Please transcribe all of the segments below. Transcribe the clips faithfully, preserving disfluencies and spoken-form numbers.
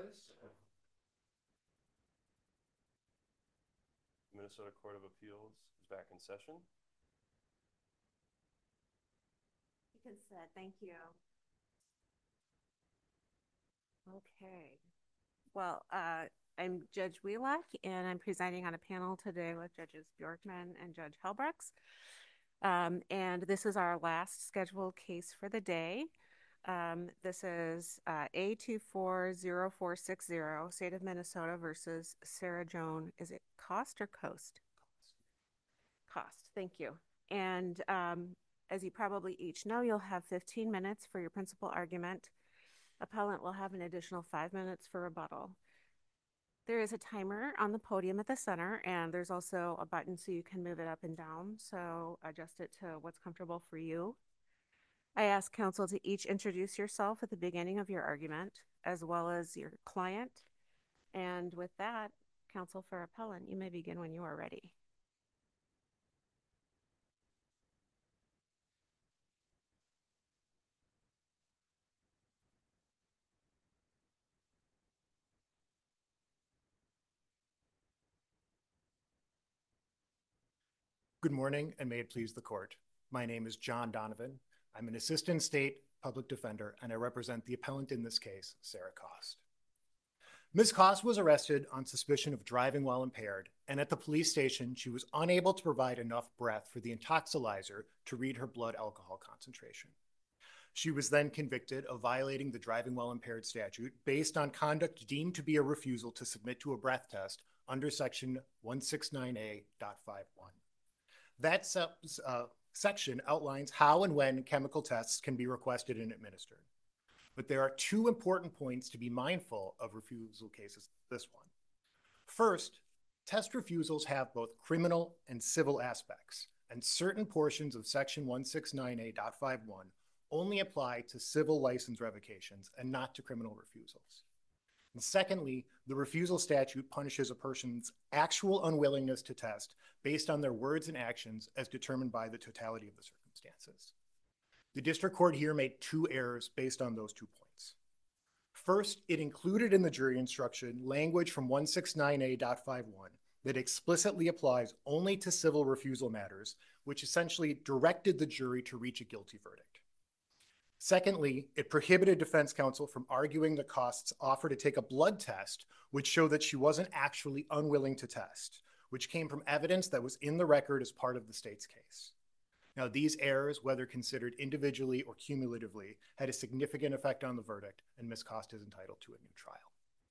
rise. Minnesota Court of Appeals is back in session. You can sit. Thank you. Okay. Well, uh, I'm Judge Wheelock, and I'm presiding on a panel today with Judges Bjorkman and Judge Helbrechts. Um, and this is our last scheduled case for the day. Um, this is uh, A two four zero four six zero, State of Minnesota versus Sarah Joan. Is it Cost or Coast? Cost. Thank you. And um, as you probably each know, you'll have fifteen minutes for your principal argument. Appellant will have an additional five minutes for rebuttal. There is a timer on the podium at the center, and there's also a button so you can move it up and down. So adjust it to what's comfortable for you. I ask counsel to each introduce yourself at the beginning of your argument, as well as your client. And with that, counsel for appellant, you may begin when you are ready. Good morning, and may it please the court. My name is John Donovan. I'm an assistant state public defender, and I represent the appellant in this case, Sarah Cost. Miz Cost was arrested on suspicion of driving while impaired, and at the police station, she was unable to provide enough breath for the intoxilizer to read her blood alcohol concentration. She was then convicted of violating the driving while impaired statute based on conduct deemed to be a refusal to submit to a breath test under section one sixty-nine A point fifty-one. That uh, section outlines how and when chemical tests can be requested and administered. But there are two important points to be mindful of refusal cases like this one. First, test refusals have both criminal and civil aspects, and certain portions of section one sixty-nine A point fifty-one only apply to civil license revocations and not to criminal refusals. And secondly, the refusal statute punishes a person's actual unwillingness to test based on their words and actions as determined by the totality of the circumstances. The district court here made two errors based on those two points. First, it included in the jury instruction language from one sixty-nine A point fifty-one that explicitly applies only to civil refusal matters, which essentially directed the jury to reach a guilty verdict. Secondly, it prohibited defense counsel from arguing the Cost's offer to take a blood test, which showed that she wasn't actually unwilling to test, which came from evidence that was in the record as part of the state's case. Now, these errors, whether considered individually or cumulatively, had a significant effect on the verdict, and Miz Cost is entitled to a new trial.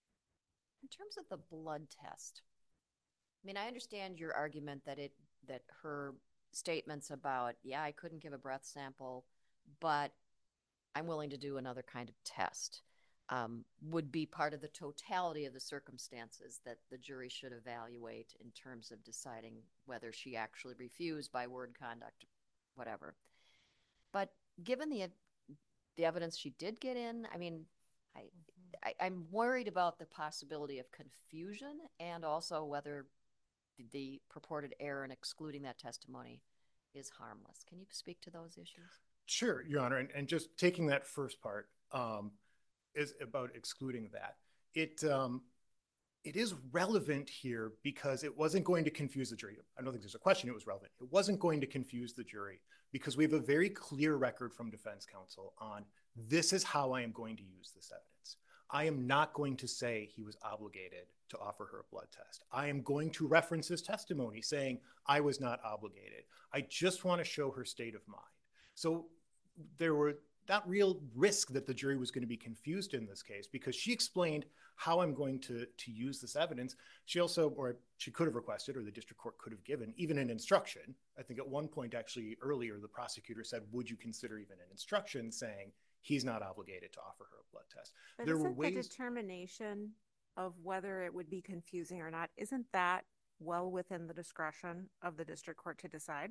In terms of the blood test, I mean, I understand your argument that it that her statements about, yeah, I couldn't give a breath sample, but I'm willing to do another kind of test, um, would be part of the totality of the circumstances that the jury should evaluate in terms of deciding whether she actually refused by word, conduct, whatever. But given the the evidence she did get in, I mean, I, I I'm worried about the possibility of confusion and also whether the, the purported error in excluding that testimony is harmless. Can you speak to those issues? Sure, Your Honor, and, and just taking that first part um, is about excluding that. It um, it is relevant here because it wasn't going to confuse the jury. I don't think there's a question it was relevant. It wasn't going to confuse the jury because we have a very clear record from defense counsel on this is how I am going to use this evidence. I am not going to say he was obligated to offer her a blood test. I am going to reference his testimony saying I was not obligated. I just want to show her state of mind. So there were that real risk that the jury was going to be confused in this case because she explained how I'm going to, to use this evidence. She also, or she could have requested, or the district court could have given, even an instruction. I think at one point actually earlier, the prosecutor said, would you consider even an instruction saying he's not obligated to offer her a blood test? But there isn't were ways... the determination of whether it would be confusing or not, isn't that well within the discretion of the district court to decide?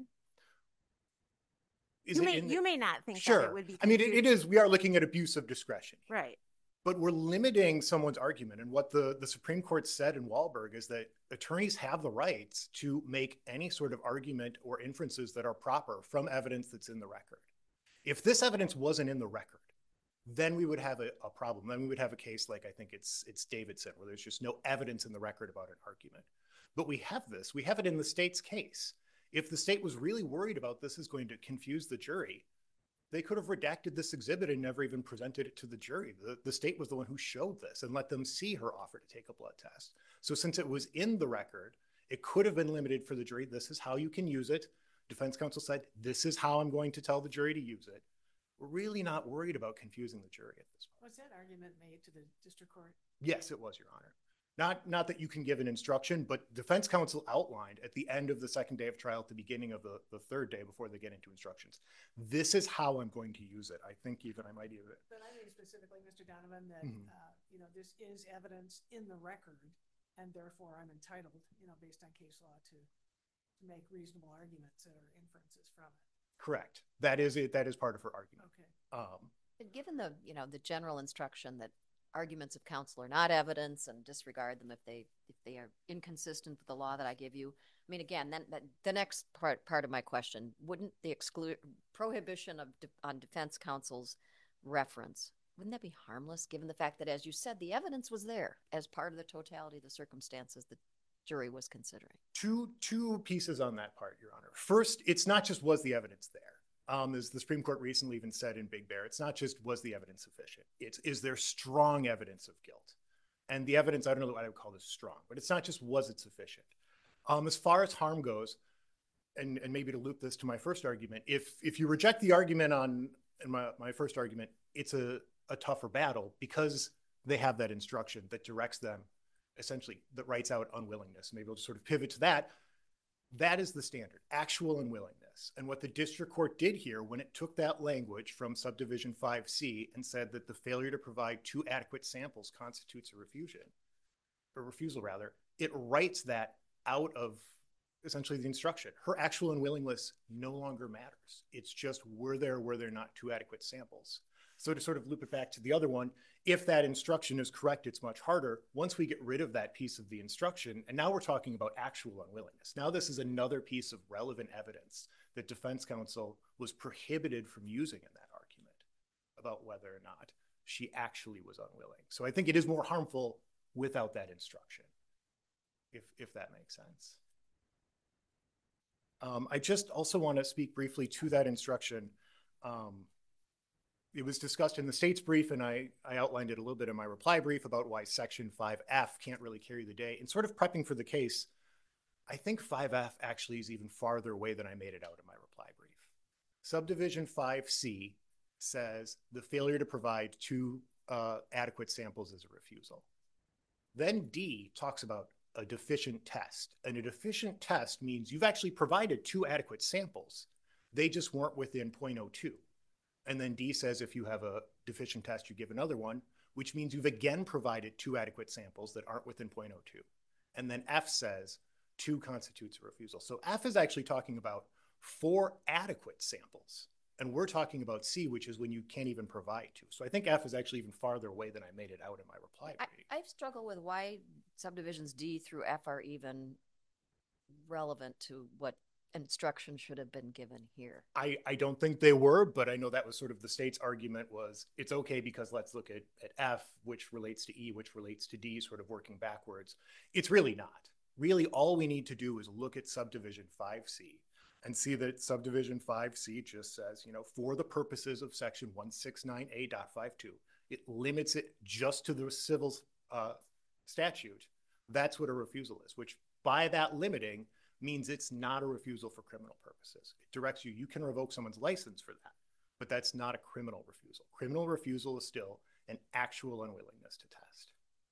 Is you, it may, the... you may not think sure. that it would be confusing. confusing. I mean, it, it is, we are looking at abuse of discretion. Right. But we're limiting someone's argument. And what the, the Supreme Court said in Wahlberg is that attorneys have the rights to make any sort of argument or inferences that are proper from evidence that's in the record. If this evidence wasn't in the record, then we would have a, a problem. Then we would have a case like I think it's it's Davidson, where there's just no evidence in the record about an argument. But we have this. We have it in the state's case. If the state was really worried about this is going to confuse the jury, they could have redacted this exhibit and never even presented it to the jury. The, the state was the one who showed this and let them see her offer to take a blood test. So since it was in the record, it could have been limited for the jury. This is how you can use it. Defense counsel said, this is how I'm going to tell the jury to use it. We're really not worried about confusing the jury at this point. Was that argument made to the district court? Yes, it was, Your Honor. Not, not that you can give an instruction, but defense counsel outlined at the end of the second day of trial, at the beginning of the, the third day before they get into instructions. This is how I'm going to use it. I think even I might even. But I mean specifically, Mister Donovan, that, Mhm. uh, you know, this is evidence in the record, and therefore I'm entitled, you know, based on case law to, to make reasonable arguments that are inferences from it. Correct. That is it. That is part of her argument. Okay. Um, And given the, you know, the general instruction that arguments of counsel are not evidence and disregard them if they if they are inconsistent with the law that I give you. I mean, again, then that, the next part part of my question, wouldn't the exclude prohibition of de, on defense counsel's reference, wouldn't that be harmless given the fact that, as you said, the evidence was there as part of the totality of the circumstances the jury was considering? two two pieces on that part, Your Honor. First, it's not just was the evidence there. Um, as the Supreme Court recently even said in Big Bear, it's not just was the evidence sufficient. It's is there strong evidence of guilt? And the evidence, I don't know what I would call this strong, but it's not just was it sufficient. Um, as far as harm goes, and, and maybe to loop this to my first argument, if if you reject the argument on in my, my first argument, it's a, a tougher battle because they have that instruction that directs them, essentially, that writes out unwillingness. Maybe we'll just sort of pivot to that. That is the standard, actual unwillingness. And what the district court did here when it took that language from subdivision five C and said that the failure to provide two adequate samples constitutes a refusal, or refusal rather, it writes that out of essentially the instruction. Her actual unwillingness no longer matters. It's just were there, were there not two adequate samples. So to sort of loop it back to the other one, if that instruction is correct, it's much harder. Once we get rid of that piece of the instruction, and now we're talking about actual unwillingness. Now this is another piece of relevant evidence that defense counsel was prohibited from using in that argument about whether or not she actually was unwilling. So I think it is more harmful without that instruction, if, if that makes sense. Um, I just also want to speak briefly to that instruction. Um, It was discussed in the state's brief, and I, I outlined it a little bit in my reply brief about why Section five F can't really carry the day. And sort of prepping for the case, I think five F actually is even farther away than I made it out in my reply brief. Subdivision five C says the failure to provide two uh, adequate samples is a refusal. Then D talks about a deficient test. And a deficient test means you've actually provided two adequate samples. They just weren't within zero point zero two. And then D says if you have a deficient test, you give another one, which means you've again provided two adequate samples that aren't within zero point zero two. And then F says two constitutes a refusal. So F is actually talking about four adequate samples. And we're talking about C, which is when you can't even provide two. So I think F is actually even farther away than I made it out in my reply brief. I, I've struggled with why subdivisions D through F are even relevant to what instruction should have been given here. I, I don't think they were, but I know that was sort of the state's argument was it's okay because let's look at, at F, which relates to E, which relates to D, sort of working backwards. It's really not. Really, all we need to do is look at subdivision five C and see that subdivision five C just says, you know, for the purposes of section one sixty-nine A point fifty-two, it limits it just to the civil uh, statute. That's what a refusal is, which by that limiting means it's not a refusal for criminal purposes. It directs you, you can revoke someone's license for that, but that's not a criminal refusal. Criminal refusal is still an actual unwillingness to test.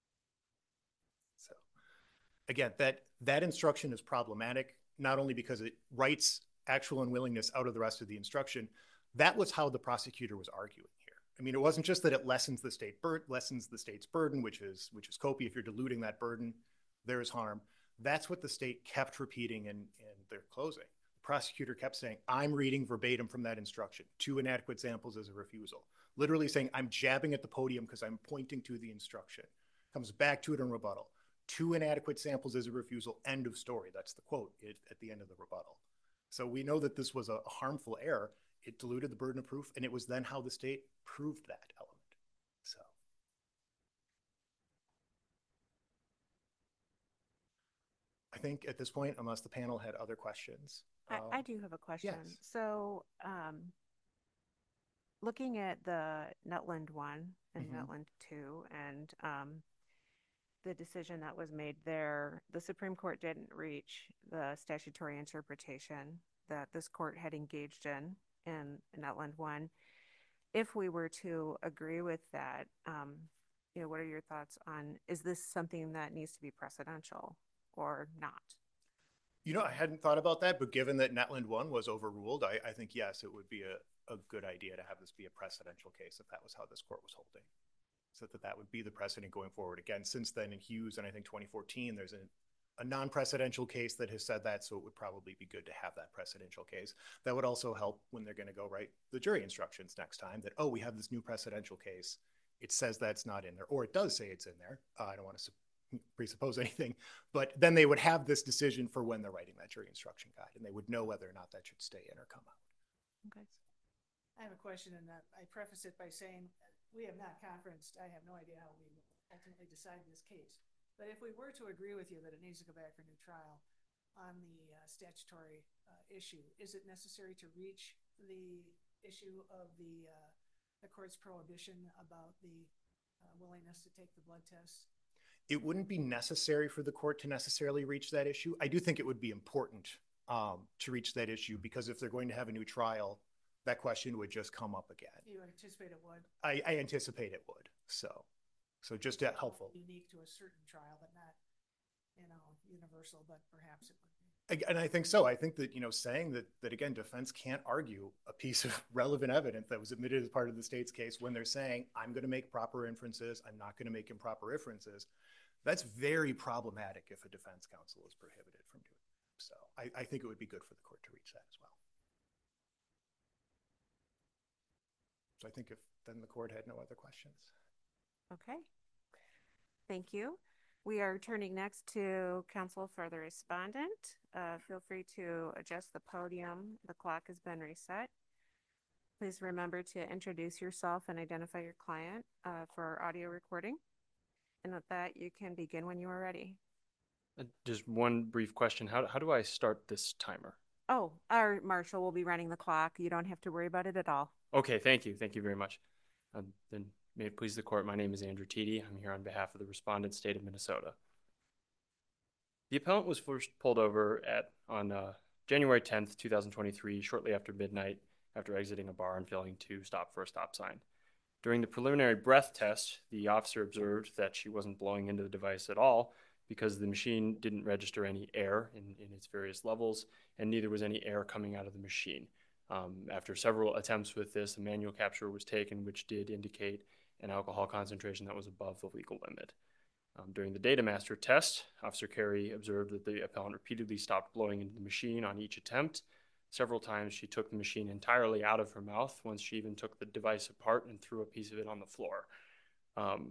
So again, that, that instruction is problematic, not only because it writes actual unwillingness out of the rest of the instruction, that was how the prosecutor was arguing here. I mean, it wasn't just that it lessens the state bur- lessens the state's burden, which is, which is copy. If you're diluting that burden, there is harm. That's what the state kept repeating in, in their closing. The prosecutor kept saying, I'm reading verbatim from that instruction. Two inadequate samples is a refusal. Literally saying, I'm jabbing at the podium because I'm pointing to the instruction. Comes back to it in rebuttal. Two inadequate samples is a refusal, end of story. That's the quote at the end of the rebuttal. So we know that this was a harmful error. It diluted the burden of proof, and it was then how the state proved that element. think, at this point, unless the panel had other questions. I, Um, I do have a question. yes. So, um, looking at the Nutland one and Mhm. Nutland two and, um, the decision that was made there, the Supreme Court didn't reach the statutory interpretation that this court had engaged in in Nutland one. If we were to agree with that, um, you know, what are your thoughts on, is this something that needs to be precedential or not? You know, I hadn't thought about that, but given that Netland one was overruled, I, I think, yes, it would be a, a good idea to have this be a precedential case if that was how this court was holding. So that that would be the precedent going forward. Again, since then in Hughes and I think twenty fourteen, there's a, a non-precedential case that has said that, so it would probably be good to have that precedential case. That would also help when they're going to go write the jury instructions next time that, oh, we have this new precedential case. It says that's not in there, or it does say it's in there. Uh, I don't want to presuppose anything, but then they would have this decision for when they're writing that jury instruction guide, and they would know whether or not that should stay in or come out. Okay. I have a question, and uh, I preface it by saying we have not conferenced. I have no idea how we will ultimately decide this case. But if we were to agree with you that it needs to go back for new trial on the uh, statutory uh, issue, is it necessary to reach the issue of the uh, the court's prohibition about the uh, willingness to take the blood tests? It wouldn't be necessary for the court to necessarily reach that issue. I do think it would be important um, to reach that issue, because if they're going to have a new trial, that question would just come up again. You anticipate it would? I, I anticipate it would. So, so just that helpful. Unique to a certain trial, but not, you know, universal, but perhaps it would be. And I think so. I think that, you know, saying that, that again, defense can't argue a piece of relevant evidence that was admitted as part of the state's case when they're saying, I'm going to make proper inferences, I'm not going to make improper inferences. That's very problematic if a defense counsel is prohibited from doing it. So I, I think it would be good for the court to reach that as well. So I think if then the court had no other questions. Okay. Thank you. We are turning next to counsel for the respondent. Uh, feel free to adjust the podium. The clock has been reset. Please remember to introduce yourself and identify your client uh, for our audio recording. And with that, you can begin when you are ready. Uh, Just one brief question. How, how do I start this timer? Oh, our marshal will be running the clock. You don't have to worry about it at all. Okay, thank you. Thank you very much. Um, then may it please the court, my name is Andrew Teedy. I'm here on behalf of the respondent, state of Minnesota. The appellant was first pulled over at on uh, January tenth, two thousand twenty-three, shortly after midnight, after exiting a bar and failing to stop for a stop sign. During the preliminary breath test, the officer observed that she wasn't blowing into the device at all because the machine didn't register any air in, in its various levels, and neither was any air coming out of the machine. Um, after several attempts with this, a manual capture was taken, which did indicate an alcohol concentration that was above the legal limit. Um, during the data master test, Officer Carey observed that the appellant repeatedly stopped blowing into the machine on each attempt. Several times she took the machine entirely out of her mouth. Once she even took the device apart and threw a piece of it on the floor. Um,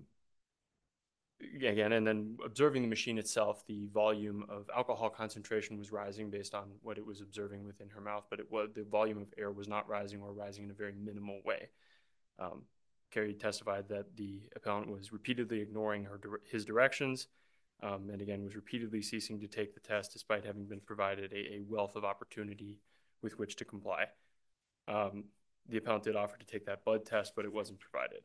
again, and then observing the machine itself, the volume of alcohol concentration was rising based on what it was observing within her mouth, but it was, the volume of air was not rising or rising in a very minimal way. Um, Carey testified that the appellant was repeatedly ignoring her his directions, um, and again was repeatedly ceasing to take the test despite having been provided a, a wealth of opportunity with which to comply. Um, the appellant did offer to take that blood test, but it wasn't provided.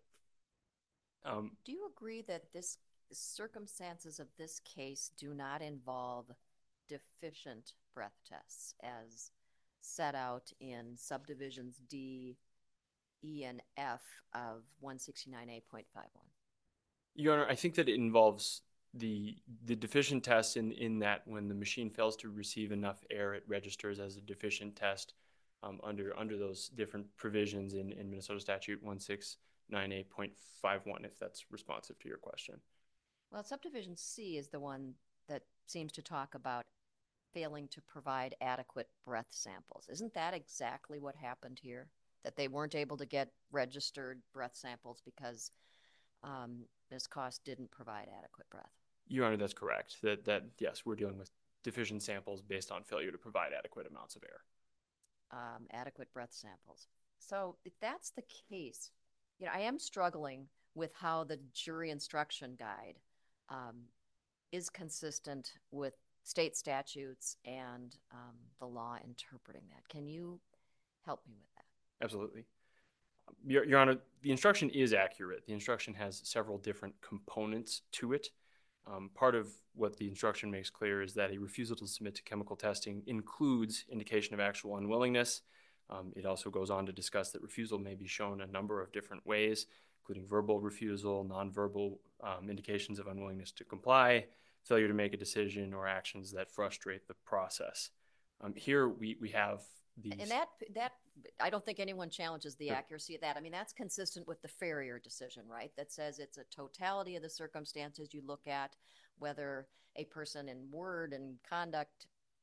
Um, Do you agree that this circumstances of this case do not involve deficient breath tests as set out in subdivisions D, E, and F of one sixty-nine A point five one? Your Honor, I think that it involves the the deficient test in, in that when the machine fails to receive enough air, it registers as a deficient test um, under under those different provisions in, in Minnesota Statute one sixty-nine A point five one, if that's responsive to your question. Well, subdivision C is the one that seems to talk about failing to provide adequate breath samples. Isn't that exactly what happened here? That they weren't able to get registered breath samples because um, Miz Cost didn't provide adequate breath? Your Honor, that's correct. That, that yes, we're dealing with deficient samples based on failure to provide adequate amounts of air. Um, adequate breath samples. So if that's the case, you know, I am struggling with how the jury instruction guide um, is consistent with state statutes and um, the law interpreting that. Can you help me with that? Absolutely. Your, Your Honor, the instruction is accurate. The instruction has several different components to it. Um, part of what the instruction makes clear is that a refusal to submit to chemical testing includes indication of actual unwillingness. Um, it also goes on to discuss that refusal may be shown a number of different ways, including verbal refusal, nonverbal um, indications of unwillingness to comply, failure to make a decision, or actions that frustrate the process. Um, here we, we have these... And that, that I don't think anyone challenges the Sure. accuracy of that. I mean, that's consistent with the Farrier decision, right? That says it's a totality of the circumstances you look at, whether a person in word and conduct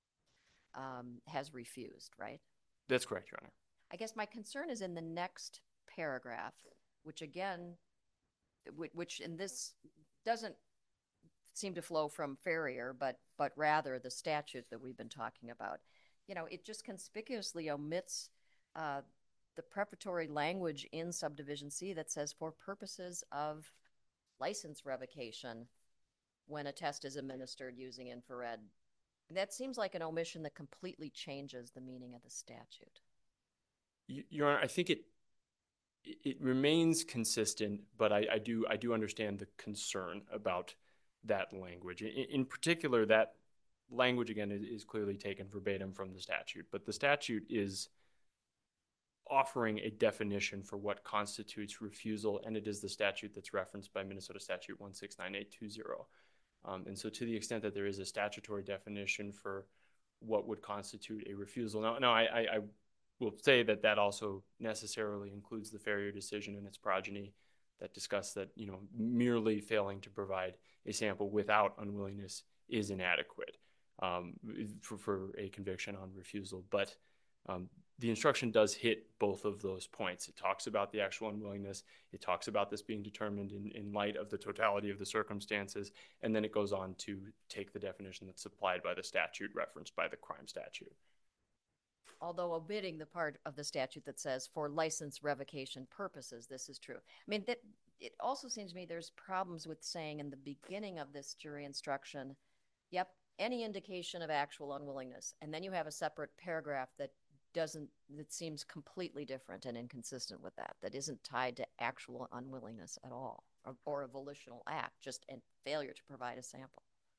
um, has refused, right? That's correct, Your Honor. I guess my concern is in the next paragraph, which again, whi- which in this doesn't seem to flow from Farrier, but but rather the statute that we've been talking about. You know, it just conspicuously omits uh, the preparatory language in subdivision C that says for purposes of license revocation when a test is administered using infrared. That seems like an omission that completely changes the meaning of the statute. Y- Your Honor, I think it it remains consistent, but I, I do I do understand the concern about that language. In, in particular, that language again is, is clearly taken verbatim from the statute, but the statute is offering a definition for what constitutes refusal, and it is the statute that's referenced by Minnesota Statute one six nine eight two zero. Um, and so to the extent that there is a statutory definition for what would constitute a refusal, now, now I, I, I will say that that also necessarily includes the Farrier decision and its progeny that discuss that, you know, merely failing to provide a sample without unwillingness is inadequate um, for, for a conviction on refusal. But um, the instruction does hit both of those points. It talks about the actual unwillingness. It talks about this being determined in, in light of the totality of the circumstances. And then it goes on to take the definition that's supplied by the statute referenced by the crime statute. Although omitting the part of the statute that says for license revocation purposes, this is true. I mean, that it also seems to me there's problems with saying in the beginning of this jury instruction, yep, any indication of actual unwillingness. And then you have a separate paragraph that doesn't, that seems completely different and inconsistent with that, that isn't tied to actual unwillingness at all, or, or a volitional act, just a failure to provide a sample.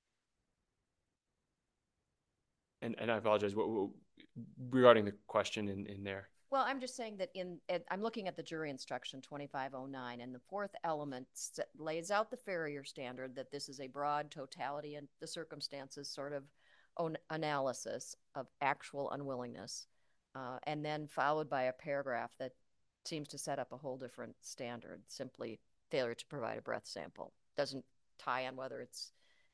And, and I apologize, what, what, regarding the question in, in there. Well, I'm just saying that in, I'm looking at the jury instruction twenty-five oh nine, and the fourth element lays out the Farrier standard that this is a broad totality and the circumstances sort of analysis of actual unwillingness, uh, and then followed by a paragraph that seems to set up a whole different standard, simply failure to provide a breath sample. Doesn't tie on whether it's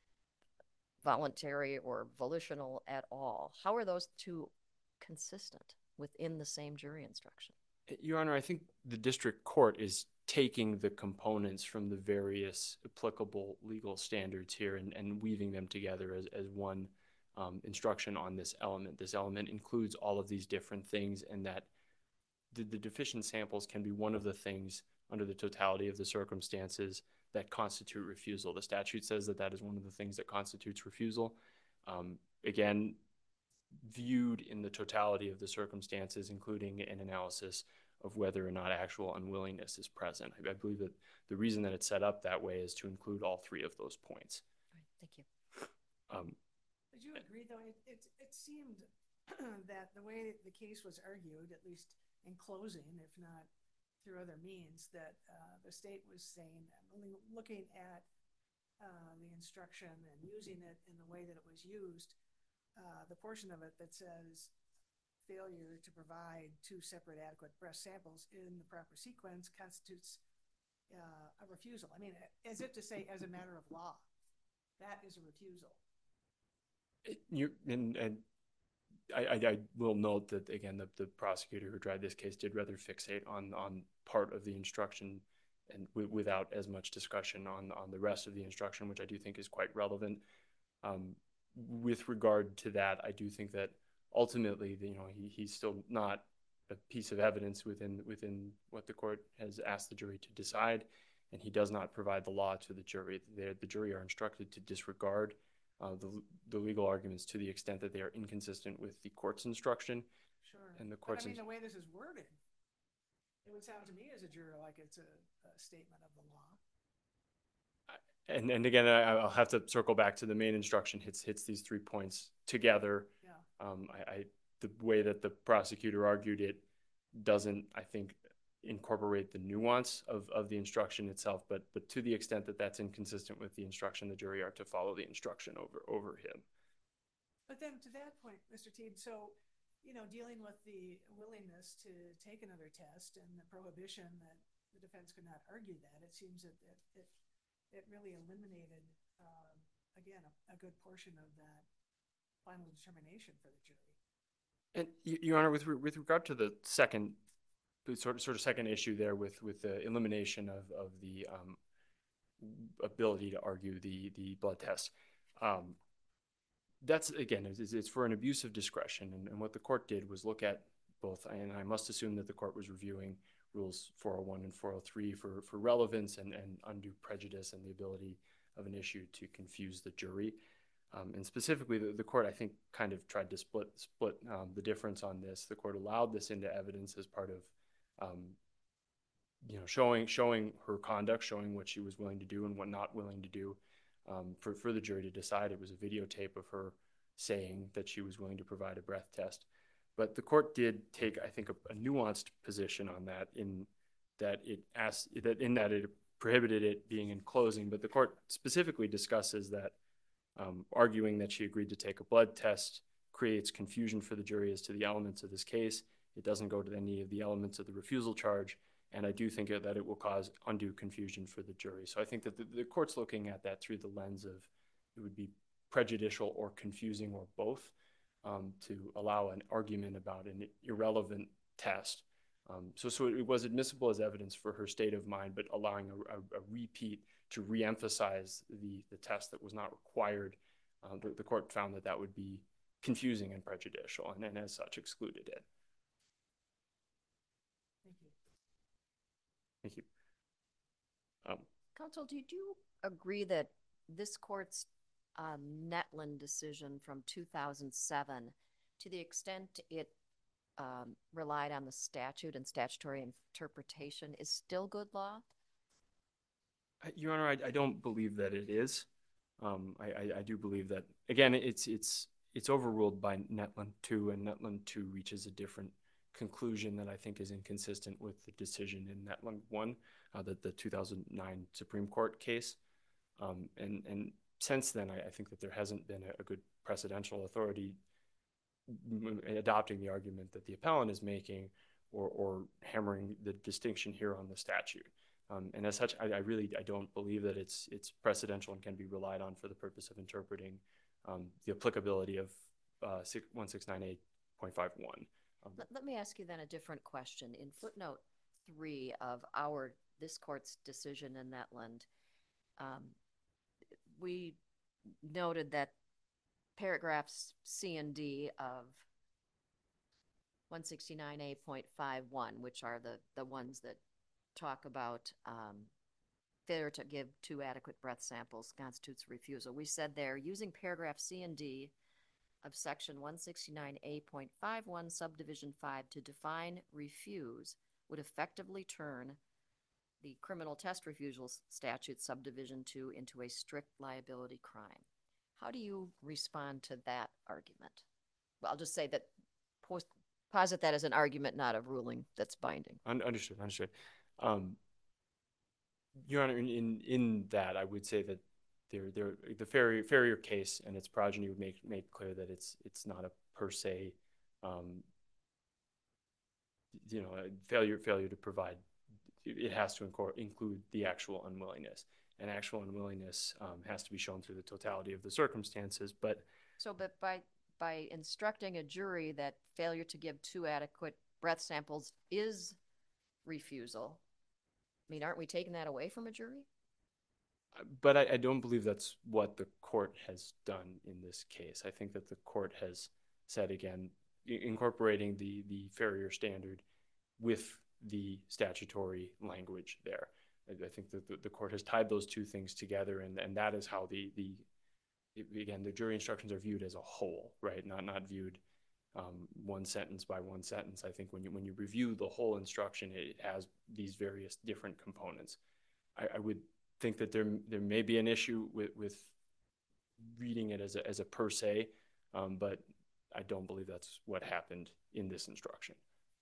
voluntary or volitional at all. How are those two consistent within the same jury instruction? Your Honor, I think the district court is taking the components from the various applicable legal standards here and, and weaving them together as, as one um, instruction on this element. This element includes all of these different things, and that the, the deficient samples can be one of the things under the totality of the circumstances that constitute refusal. The statute says that that is one of the things that constitutes refusal. Um, again, viewed in the totality of the circumstances, including an analysis of whether or not actual unwillingness is present. I, I believe that the reason that it's set up that way is to include all three of those points. Right, thank you. Um, Would you agree, though, it, it, it seemed that the way the case was argued, at least in closing, if not through other means, that uh, the state was saying, looking at uh, the instruction and using it in the way that it was used, uh, the portion of it that says failure to provide two separate adequate breast samples in the proper sequence constitutes uh, a refusal. I mean, as if to say, as a matter of law, that is a refusal. you and, and I, I, I will note that, again, the, the prosecutor who tried this case did rather fixate on, on part of the instruction and w without as much discussion on, on the rest of the instruction, which I do think is quite relevant. Um, with regard to that, I do think that ultimately, you know, he, he's still not a piece of evidence within, within what the court has asked the jury to decide, and he does not provide the law to the jury. The, the jury are instructed to disregard uh, the, the legal arguments to the extent that they are inconsistent with the court's instruction. Sure. And the But court's I mean, ins- the way this is worded, it would sound to me as a juror like it's a, a statement of the law. And, and again, I, I'll have to circle back to the main instruction hits, hits these three points together. Yeah. Um, I, I, the way that the prosecutor argued it doesn't, I think, incorporate the nuance of, of the instruction itself, but, but to the extent that that's inconsistent with the instruction, the jury are to follow the instruction over, over him. But then to that point, Mister Teed, so, you know, dealing with the willingness to take another test and the prohibition that the defense could not argue that, it seems that it, it, it really eliminated, um, again, a, a good portion of that final determination for the jury. And Y- Your Honor, with, re- with regard to the second, the sort of, sort of second issue there with, with the elimination of, of the um, ability to argue the, the blood test, um, that's, again, it's, it's for an abuse of discretion. And, and what the court did was look at both, and I must assume that the court was reviewing rules four oh one and four oh three for, for relevance and, and undue prejudice and the ability of an issue to confuse the jury. Um, and specifically, the, the court, I think, kind of tried to split split um, the difference on this. The court allowed this into evidence as part of, um, you know, showing showing her conduct, showing what she was willing to do and what not willing to do, um, for for the jury to decide. It was a videotape of her saying that she was willing to provide a breath test. But the court did take, I think, a, a nuanced position on that, in that it asked that in that it prohibited it being in closing. But the court specifically discusses that. Um, arguing that she agreed to take a blood test creates confusion for the jury as to the elements of this case. It doesn't go to any of the elements of the refusal charge, and I do think that it will cause undue confusion for the jury. So I think that the, the court's looking at that through the lens of it would be prejudicial or confusing or both, um, to allow an argument about an irrelevant test. Um, so, so it was admissible as evidence for her state of mind, but allowing a, a, a repeat to reemphasize the, the test that was not required. Uh, the, the court found that that would be confusing and prejudicial, and, and as such excluded it. Thank you. Thank you. Um, Counsel, did you agree that this court's um, Netland decision from two thousand seven, to the extent it um, relied on the statute and statutory interpretation, is still good law? Your Honor, I, I don't believe that it is. Um, I, I, I do believe that, again, it's it's it's overruled by Netland two, and Netland two reaches a different conclusion that I think is inconsistent with the decision in Netland one, uh, the, the two thousand nine Supreme Court case. Um, and, and since then, I, I think that there hasn't been a, a good precedential authority adopting the argument that the appellant is making, or, or hammering the distinction here on the statute. Um, and as such, I, I really I don't believe that it's it's precedential and can be relied on for the purpose of interpreting um, the applicability of uh, one six nine eight point five one. Um, Let, let me ask you then a different question. In footnote three of our this court's decision in Netland, um, we noted that paragraphs C and D of one sixty-nine A point five one, which are the, the ones that talk about um, failure to give two adequate breath samples constitutes refusal. We said there, using paragraph C and D of section one sixty-nine A point five one subdivision five to define refuse would effectively turn the criminal test refusal statute subdivision two into a strict liability crime. How do you respond to that argument? Well, I'll just say that, post, posit that as an argument, not a ruling that's binding. un- understood, understood. Um, Your Honor, in, in in that, I would say that there there the Ferrier Ferrier case and its progeny would make make clear that it's it's not a per se, um, you know, a failure failure to provide. It has to incor- include the actual unwillingness, and actual unwillingness um, has to be shown through the totality of the circumstances. But So, but by by instructing a jury that failure to give two adequate breath samples is refusal, I mean, aren't we taking that away from a jury? but I, I don't believe that's what the court has done in this case. I think that the court has said, again, i- incorporating the the Ferrier standard with the statutory language there. I, I think that the, the court has tied those two things together, and, and that is how the the it, again, the jury instructions are viewed as a whole, right? Not not viewed um, one sentence by one sentence. I think when you when you review the whole instruction, it has these various different components. I, I would think that there there may be an issue with with reading it as a as a per se, um, but I don't believe that's what happened in this instruction.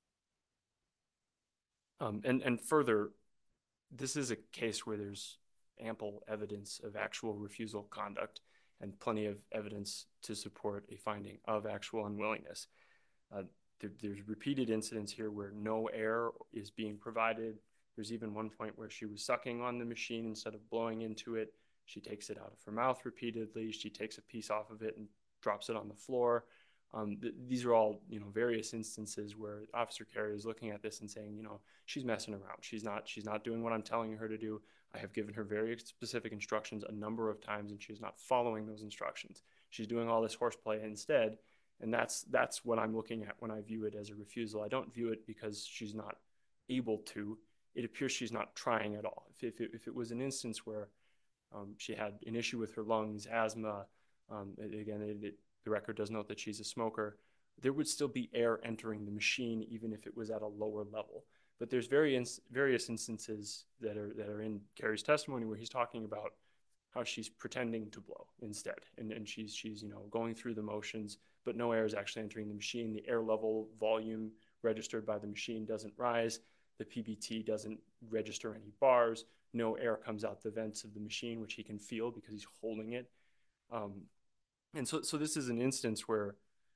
Um, and and further, this is a case where there's ample evidence of actual refusal conduct and plenty of evidence to support a finding of actual unwillingness. Uh, there, there's repeated incidents here where no air is being provided. There's even one point where she was sucking on the machine instead of blowing into it. She takes it out of her mouth repeatedly. She takes a piece off of it and drops it on the floor. Um, th- these are all, you know, various instances where Officer Carey is looking at this and saying, you know, she's messing around. She's not, she's not doing what I'm telling her to do. I have given her very specific instructions a number of times, and she's not following those instructions. She's doing all this horseplay instead, and that's that's what I'm looking at when I view it as a refusal. I don't view it because she's not able to. It appears she's not trying at all. If if it, if it was an instance where um, she had an issue with her lungs, asthma, um, again, it, it, the record does note that she's a smoker, there would still be air entering the machine even if it was at a lower level. But there's various various instances that are that are in Carey's testimony where he's talking about how she's pretending to blow instead, and and she's she's you know going through the motions, but no air is actually entering the machine. The air level volume registered by the machine doesn't rise. The P B T doesn't register any bars. No air comes out the vents of the machine, which he can feel because he's holding it. Um, and so so this is an instance where,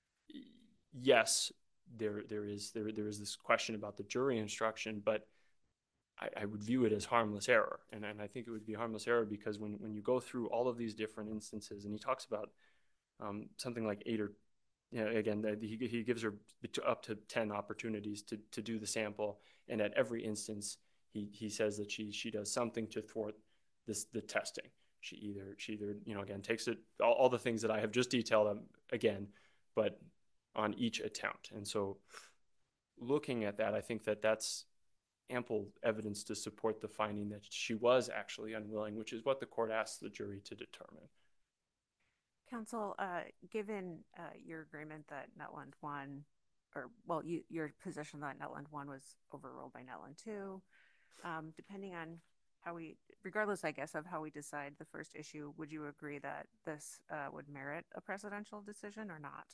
yes, there there is there there is this question about the jury instruction, but I, I would view it as harmless error, and and I think it would be harmless error because when when you go through all of these different instances, and he talks about um, something like eight or, you know, again, he he gives her up to ten opportunities to to do the sample, and at every instance he he says that she she does something to thwart this the testing. She either she either you know again takes it all, all the things that I have just detailed um, again, but on each attempt. And so looking at that, I think that that's ample evidence to support the finding that she was actually unwilling, which is what the court asked the jury to determine. Counsel, uh, given uh, your agreement that Netland one, or well, you, your position that Netland one was overruled by Netland two, um, depending on how we, regardless, I guess, of how we decide the first issue, would you agree that this uh, would merit a precedential decision or not?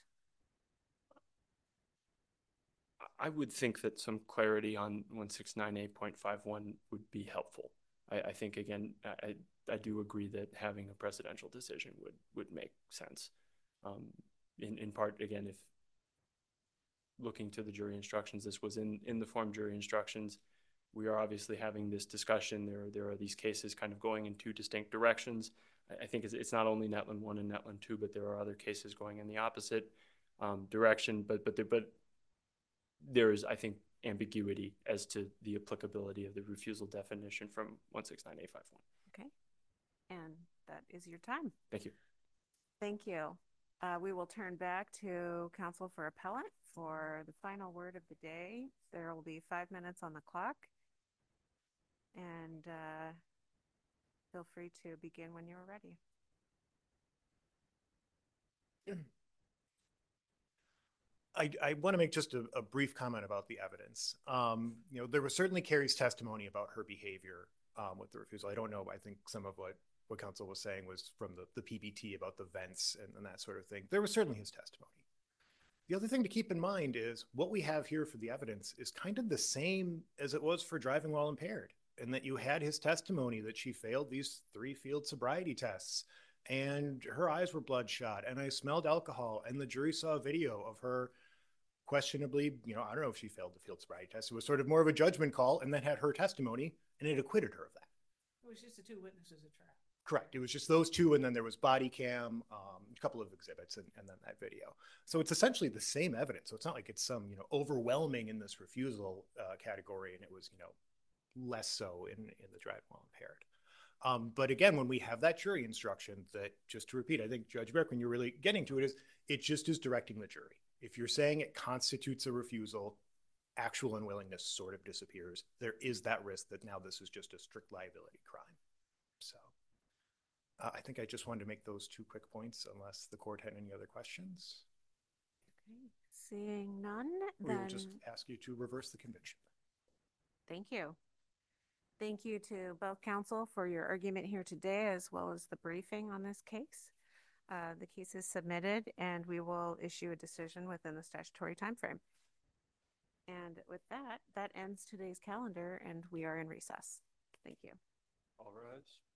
I would think that some clarity on one sixty-nine A point five one would be helpful. I, I think, again, I, I do agree that having a precedential decision would, would make sense. Um, in, in part, again, if looking to the jury instructions, this was in, in the form jury instructions, we are obviously having this discussion. There, there are these cases kind of going in two distinct directions. I, I think it's, it's not only Netland one and Netland two, but there are other cases going in the opposite um, direction. But, but, there, but there is, I think, ambiguity as to the applicability of the refusal definition from one sixty-nine A fifty-one. Okay. And that is your time. Thank you. Thank you. Uh, we will turn back to counsel for appellant for the final word of the day. There will be five minutes on the clock. And uh, feel free to begin when you're ready. I, I want to make just a, a brief comment about the evidence. Um, you know, there was certainly Carey's testimony about her behavior um, with the refusal. I don't know. I think some of what, what counsel was saying was from the, the P B T about the vents and, and that sort of thing. There was certainly his testimony. The other thing to keep in mind is what we have here for the evidence is kind of the same as it was for driving while impaired, and that you had his testimony that she failed these three field sobriety tests and her eyes were bloodshot and I smelled alcohol, and the jury saw a video of her questionably, you know, I don't know if she failed the field sobriety test. It was sort of more of a judgment call, and then had her testimony, and it acquitted her of that. It was just the two witnesses at trial. Correct. It was just those two, and then there was body cam, um, a couple of exhibits, and, and then that video. So it's essentially the same evidence. So it's not like it's some, you know, overwhelming in this refusal uh, category, and it was, you know, less so in, in the driving while impaired. Um, but again, when we have that jury instruction, that, just to repeat, I think Judge Beck, when you're really getting to it, is it just is directing the jury. If you're saying it constitutes a refusal, actual unwillingness sort of disappears. There is that risk that now this is just a strict liability crime. So Uh, I think I just wanted to make those two quick points unless the court had any other questions. Okay. Seeing none, We then will just ask you to reverse the conviction. thank you. Thank you to both counsel for your argument here today, as well as the briefing on this case. Uh, the case is submitted, and we will issue a decision within the statutory timeframe. And with that, that ends today's calendar, and we are in recess. Thank you. All rise.